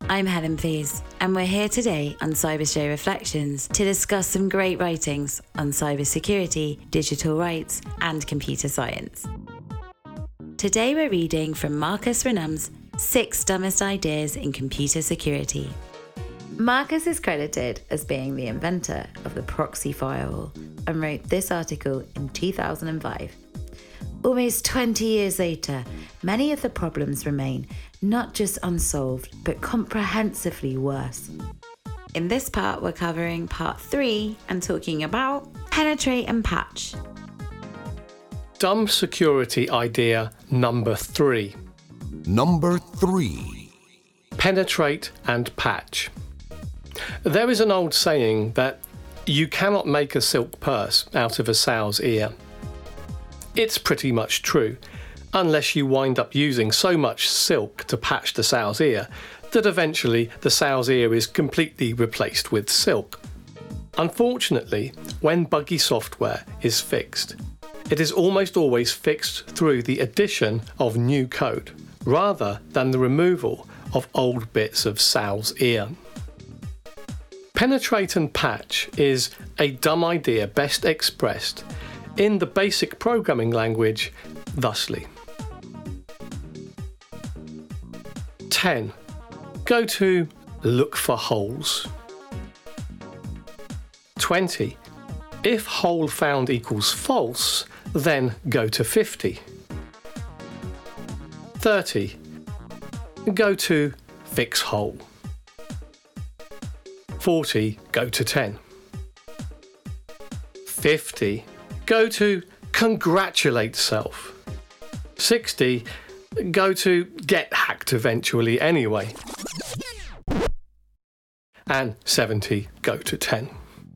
I'm Helen Fees, and we're here today on CyberShow Reflections to discuss some great writings on cybersecurity, digital rights, and computer science. Today we're reading from Marcus Renum's 6 Dumbest Ideas in Computer Security. Marcus is credited as being the inventor of the proxy firewall and wrote this article in 2005. Almost 20 years later, many of the problems remain not just unsolved, but comprehensively worse. In this part, we're covering part 3 and talking about penetrate and patch. Dumb security idea number 3. Number 3. Penetrate and patch. There is an old saying that you cannot make a silk purse out of a sow's ear. It's pretty much true, unless you wind up using so much silk to patch the sow's ear that eventually the sow's ear is completely replaced with silk. Unfortunately, when buggy software is fixed, it is almost always fixed through the addition of new code, rather than the removal of old bits of sow's ear. Penetrate and patch is a dumb idea best expressed in the basic programming language thusly. 10. Go to look for holes. 20. If hole found equals false, then go to 50. 30. Go to fix hole. 40. Go to 10. 50. Go to congratulate self. 60. Go to get hacked eventually anyway. And 70. Go to 10.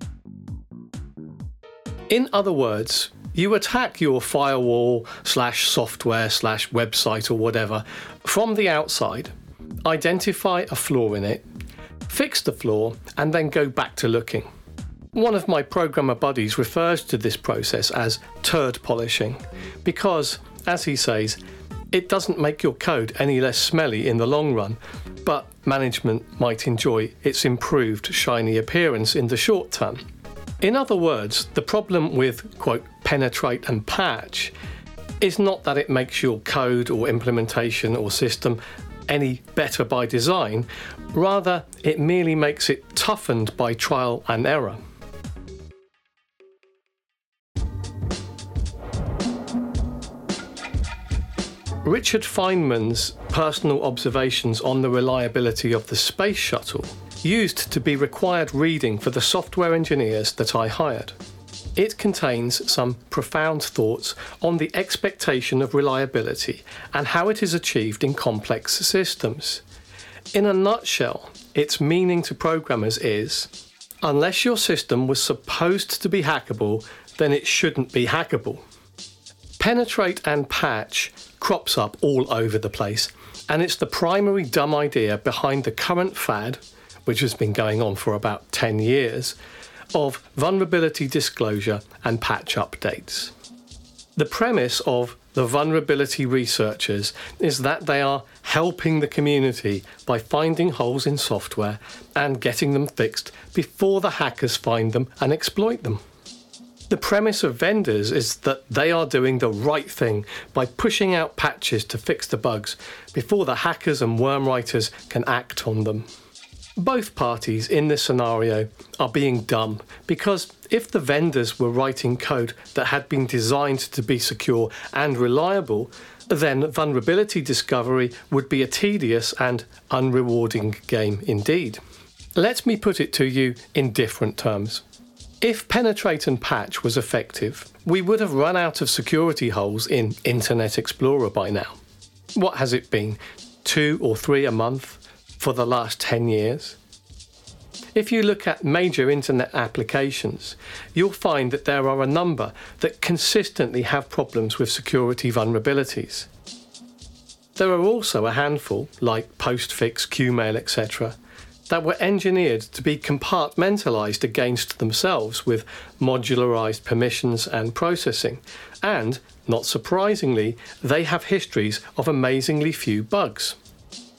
In other words, you attack your firewall / software / website or whatever from the outside, identify a flaw in it, fix the flaw, and then go back to looking. One of my programmer buddies refers to this process as turd polishing because, as he says, it doesn't make your code any less smelly in the long run, but management might enjoy its improved shiny appearance in the short term. In other words, the problem with, quote, penetrate and patch is not that it makes your code or implementation or system any better by design, rather it merely makes it toughened by trial and error. Richard Feynman's personal observations on the reliability of the space shuttle used to be required reading for the software engineers that I hired. It contains some profound thoughts on the expectation of reliability and how it is achieved in complex systems. In a nutshell, its meaning to programmers is, unless your system was supposed to be hackable, then it shouldn't be hackable. Penetrate and patch crops up all over the place, and it's the primary dumb idea behind the current fad, which has been going on for about 10 years, of vulnerability disclosure and patch updates. The premise of the vulnerability researchers is that they are helping the community by finding holes in software and getting them fixed before the hackers find them and exploit them. The premise of vendors is that they are doing the right thing by pushing out patches to fix the bugs before the hackers and worm writers can act on them. Both parties in this scenario are being dumb because if the vendors were writing code that had been designed to be secure and reliable, then vulnerability discovery would be a tedious and unrewarding game indeed. Let me put it to you in different terms. If penetrate and patch was effective, we would have run out of security holes in Internet Explorer by now. What has it been? 2 or 3 a month for the last 10 years? If you look at major internet applications, you'll find that there are a number that consistently have problems with security vulnerabilities. There are also a handful, like Postfix, Qmail, etc., that were engineered to be compartmentalized against themselves with modularized permissions and processing, and, not surprisingly, they have histories of amazingly few bugs.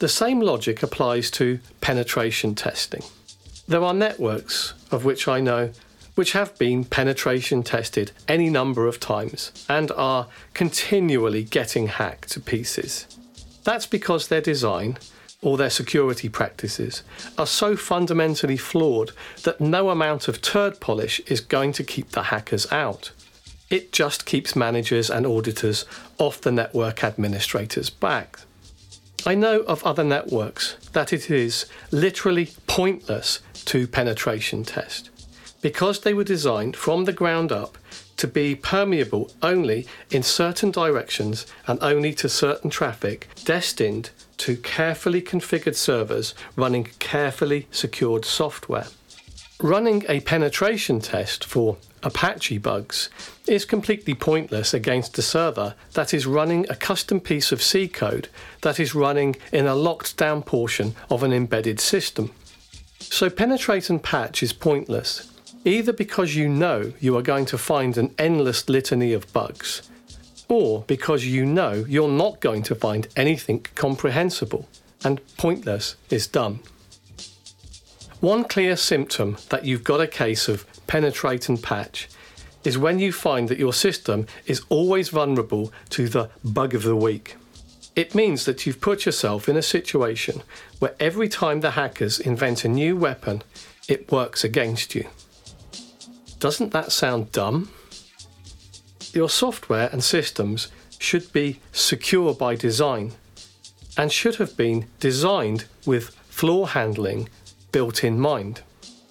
The same logic applies to penetration testing. There are networks, of which I know, which have been penetration tested any number of times and are continually getting hacked to pieces. That's because their design, or their security practices, are so fundamentally flawed that no amount of turd polish is going to keep the hackers out. It just keeps managers and auditors off the network administrator's back. I know of other networks that it is literally pointless to penetration test, because they were designed from the ground up to be permeable only in certain directions and only to certain traffic, destined to carefully configured servers running carefully secured software. Running a penetration test for Apache bugs is completely pointless against a server that is running a custom piece of C code that is running in a locked down portion of an embedded system. So penetrate and patch is pointless, either because you know you are going to find an endless litany of bugs, or because you know you're not going to find anything comprehensible, and pointless is dumb. One clear symptom that you've got a case of penetrate and patch is when you find that your system is always vulnerable to the bug of the week. It means that you've put yourself in a situation where every time the hackers invent a new weapon, it works against you. Doesn't that sound dumb? Your software and systems should be secure by design and should have been designed with flaw handling built in mind.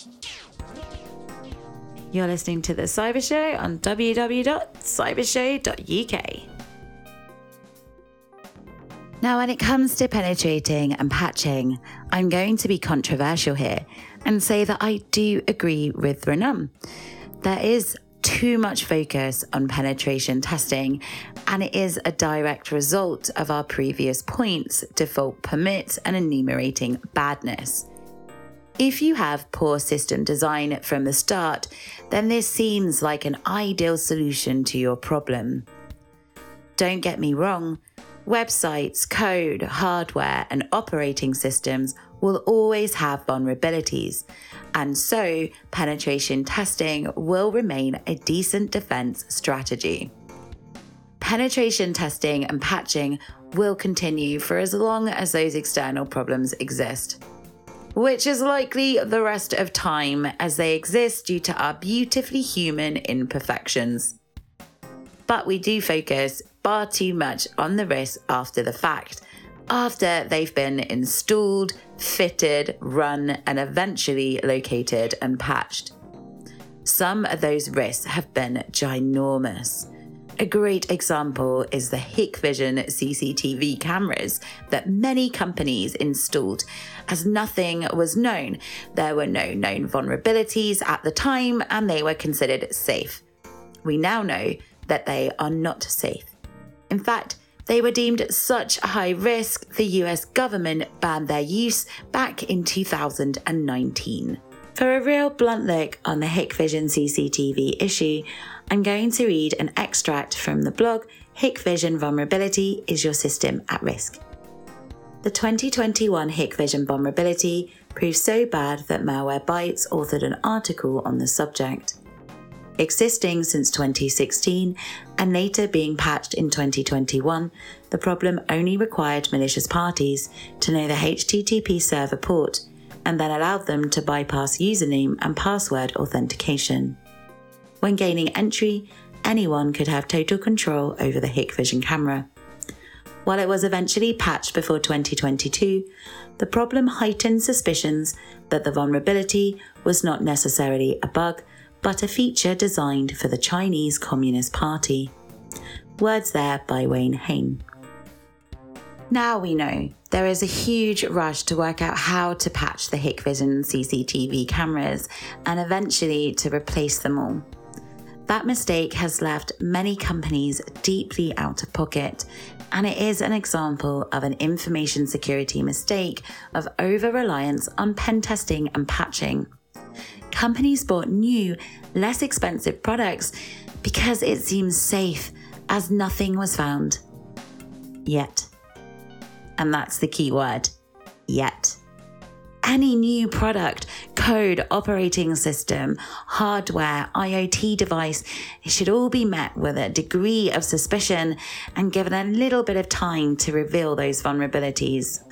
You're listening to The Cyber Show on www.cybershow.uk. Now, when it comes to penetrating and patching, I'm going to be controversial here and say that I do agree with Renum. There is too much focus on penetration testing, and it is a direct result of our previous points, default permits and enumerating badness. If you have poor system design from the start, then this seems like an ideal solution to your problem. Don't get me wrong, websites, code, hardware, and operating systems will always have vulnerabilities, and so penetration testing will remain a decent defense strategy. Penetration testing and patching will continue for as long as those external problems exist, which is likely the rest of time, as they exist due to our beautifully human imperfections. But we do focus far too much on the risk after the fact, after they've been installed, fitted, run, and eventually located and patched. Some of those risks have been ginormous. A great example is the Hikvision CCTV cameras that many companies installed, as nothing was known. There were no known vulnerabilities at the time, and they were considered safe. We now know that they are not safe. In fact, they were deemed such a high risk, the US government banned their use back in 2019. For a real blunt look on the Hikvision CCTV issue, I'm going to read an extract from the blog Hikvision Vulnerability Is Your System at Risk? The 2021 Hikvision vulnerability proved so bad that Malwarebytes authored an article on the subject. Existing since 2016 and later being patched in 2021, the problem only required malicious parties to know the HTTP server port and then allowed them to bypass username and password authentication. When gaining entry, anyone could have total control over the Hikvision camera. While it was eventually patched before 2022, the problem heightened suspicions that the vulnerability was not necessarily a bug, but a feature designed for the Chinese Communist Party. Words there by Wayne Hain. Now we know there is a huge rush to work out how to patch the Hikvision CCTV cameras and eventually to replace them all. That mistake has left many companies deeply out of pocket, and it is an example of an information security mistake of over-reliance on pen testing and patching. Companies bought new, less expensive products because it seems safe, as nothing was found. Yet. And that's the key word, any new product, code, operating system, hardware, IoT device, it should all be met with a degree of suspicion and given a little bit of time to reveal those vulnerabilities.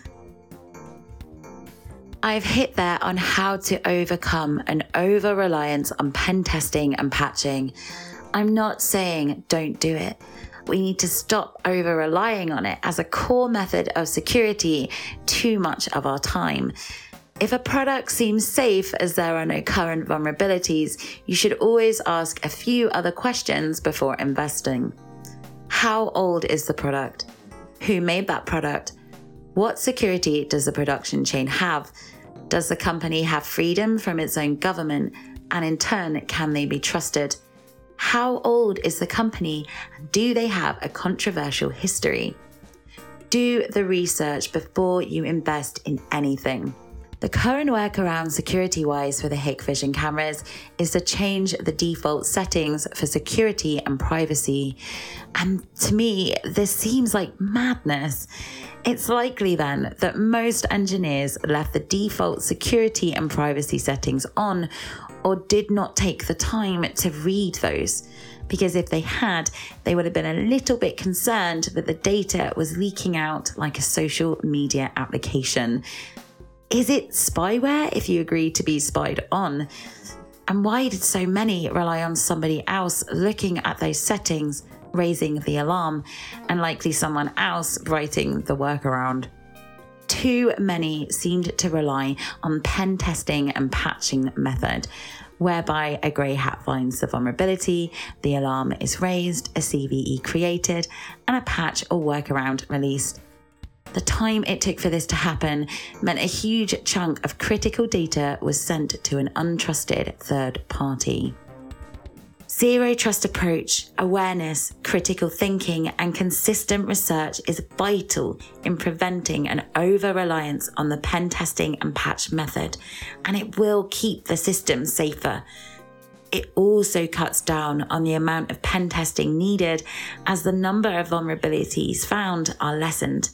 I've hit there on how to overcome an over-reliance on pen testing and patching. I'm not saying don't do it. We need to stop over-relying on it as a core method of security too much of our time. If a product seems safe as there are no current vulnerabilities, you should always ask a few other questions before investing. How old is the product? Who made that product? What security does the production chain have? Does the company have freedom from its own government? And in turn, can they be trusted? How old is the company? Do they have a controversial history? Do the research before you invest in anything. The current workaround security-wise for the Hikvision cameras is to change the default settings for security and privacy. And to me, this seems like madness. It's likely then that most engineers left the default security and privacy settings on or did not take the time to read those. Because if they had, they would have been a little bit concerned that the data was leaking out like a social media application. Is it spyware if you agree to be spied on? And why did so many rely on somebody else looking at those settings, raising the alarm, and likely someone else writing the workaround? Too many seemed to rely on pen testing and patching method, whereby a grey hat finds the vulnerability, the alarm is raised, a CVE created, and a patch or workaround released. The time it took for this to happen meant a huge chunk of critical data was sent to an untrusted third party. Zero trust approach, awareness, critical thinking, and consistent research is vital in preventing an over-reliance on the pen testing and patch method, and it will keep the system safer. It also cuts down on the amount of pen testing needed as the number of vulnerabilities found are lessened.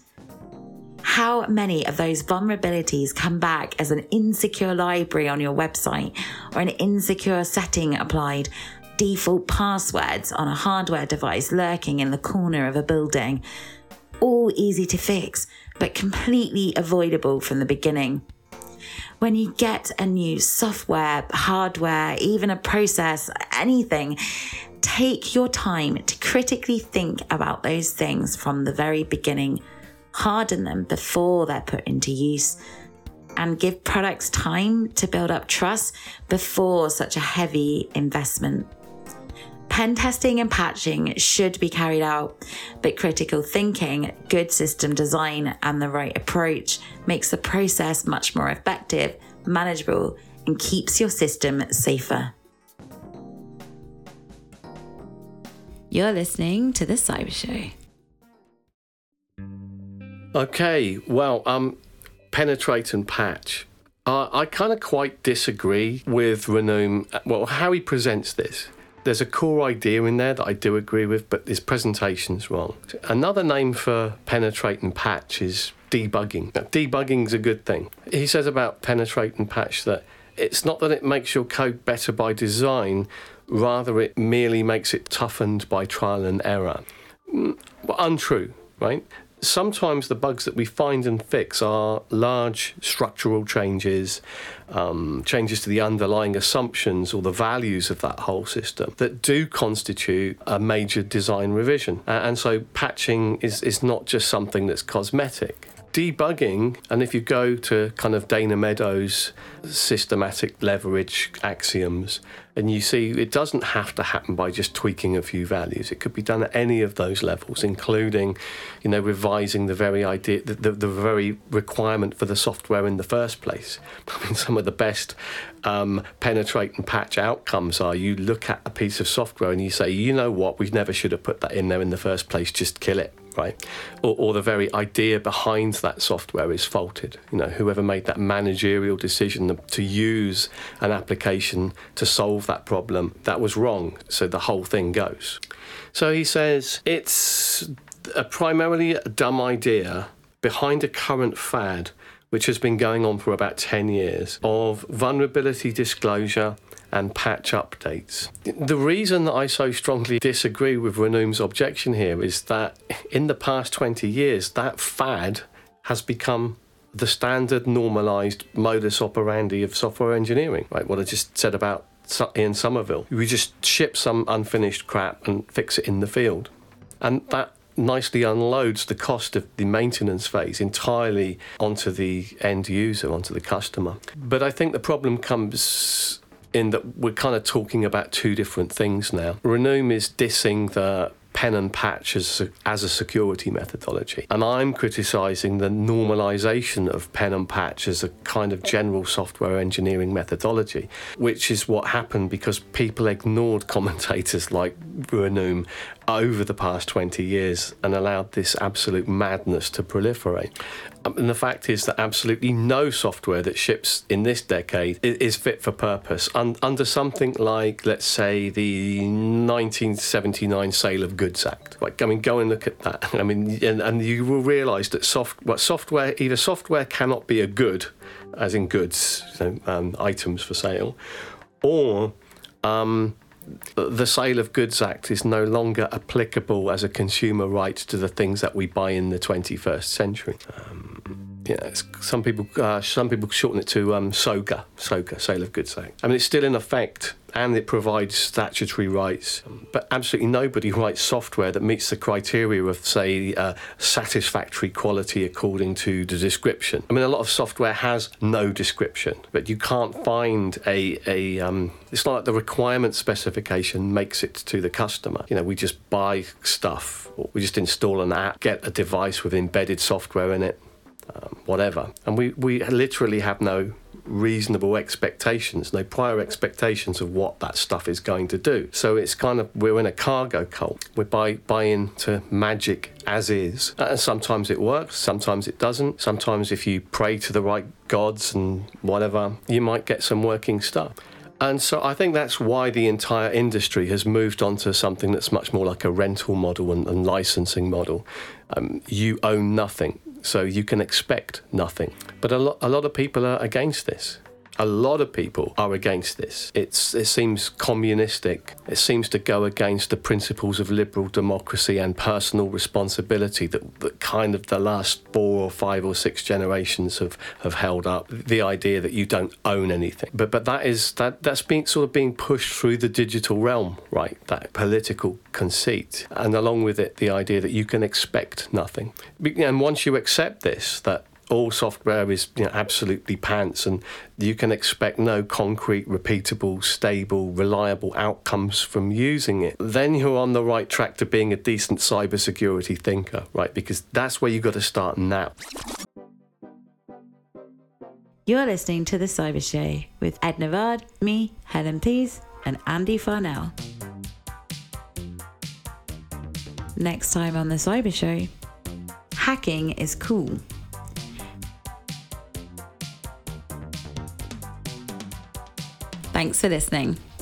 How many of those vulnerabilities come back as an insecure library on your website or an insecure setting applied? Default passwords on a hardware device lurking in the corner of a building. All easy to fix, but completely avoidable from the beginning. When you get a new software, hardware, even a process, anything, take your time to critically think about those things from the very beginning. Harden them before they're put into use. And give products time to build up trust before such a heavy investment. Pen testing and patching should be carried out, but critical thinking, good system design, and the right approach makes the process much more effective, manageable, and keeps your system safer. You're listening to The Cyber Show. Okay, well, penetrate and patch. I kind of quite disagree with Renoom, well, how he presents this. There's a core idea in there that I do agree with, but his presentation's wrong. Another name for penetrate and patch is debugging. Now, debugging's a good thing. He says about penetrate and patch that it's not that it makes your code better by design, rather it merely makes it toughened by trial and error. Well, untrue, right? Sometimes the bugs that we find and fix are large structural changes, changes to the underlying assumptions or the values of that whole system that do constitute a major design revision. And so patching is not just something that's cosmetic. Debugging, and if you go to kind of Dana Meadows' systematic leverage axioms, and you see it doesn't have to happen by just tweaking a few values. It could be done at any of those levels, including, revising the very idea, the very requirement for the software in the first place. I mean, some of the best penetrate and patch outcomes are you look at a piece of software and you say, you know what, we never should have put that in there in the first place, just kill it. Right, or the very idea behind that software is faulted. Whoever made that managerial decision to use an application to solve that problem, that was wrong. So the whole thing goes. So he says it's primarily a dumb idea behind a current fad, which has been going on for about 10 years, of vulnerability disclosure and patch updates. The reason that I so strongly disagree with Renewm's objection here is that in the past 20 years, that fad has become the standard normalised modus operandi of software engineering, right? What I just said about Ian Somerville. We just ship some unfinished crap and fix it in the field. And that nicely unloads the cost of the maintenance phase entirely onto the end user, onto the customer. But I think the problem comes in that we're kind of talking about two different things now. Renew is dissing the pen and patch as a security methodology. And I'm criticising the normalisation of pen and patch as a kind of general software engineering methodology, which is what happened because people ignored commentators like Renew over the past 20 years and allowed this absolute madness to proliferate. And the fact is that absolutely no software that ships in this decade is fit for purpose under something like, let's say, the 1979 Sale of Goods Act. Like, I mean, go and look at that. I mean, and you will realise that software cannot be a good, as in goods, items for sale, or the Sale of Goods Act is no longer applicable as a consumer right to the things that we buy in the 21st century. Some people shorten it to SOGA, Sale of Goods Act. I mean, it's still in effect, and it provides statutory rights, but absolutely nobody writes software that meets the criteria of, say, satisfactory quality according to the description. I mean, a lot of software has no description, but you can't find it's not like the requirement specification makes it to the customer. You know, we just buy stuff, or we just install an app, get a device with embedded software in it, whatever. And we literally have no reasonable expectations, no prior expectations of what that stuff is going to do. So it's kind of, we're in a cargo cult. We buy into magic as is. And sometimes it works, sometimes it doesn't. Sometimes if you pray to the right gods and whatever, you might get some working stuff. And so I think that's why the entire industry has moved on to something that's much more like a rental model and licensing model. You own nothing, so you can expect nothing. But a lot of people are against this. A lot of people are against this. It seems communistic. It seems to go against the principles of liberal democracy and personal responsibility that kind of the last 4 or 5 or 6 generations have held up. The idea that you don't own anything. But that's being pushed through the digital realm, right? That political conceit. And along with it, the idea that you can expect nothing. And once you accept this, that all software is absolutely pants and you can expect no concrete, repeatable, stable, reliable outcomes from using it, then you're on the right track to being a decent cybersecurity thinker, right? Because that's where you've got to start now. You're listening to The Cyber Show with Ed Navard, me, Helen Pease, and Andy Farnell. Next time on The Cyber Show, hacking is cool. Thanks for listening.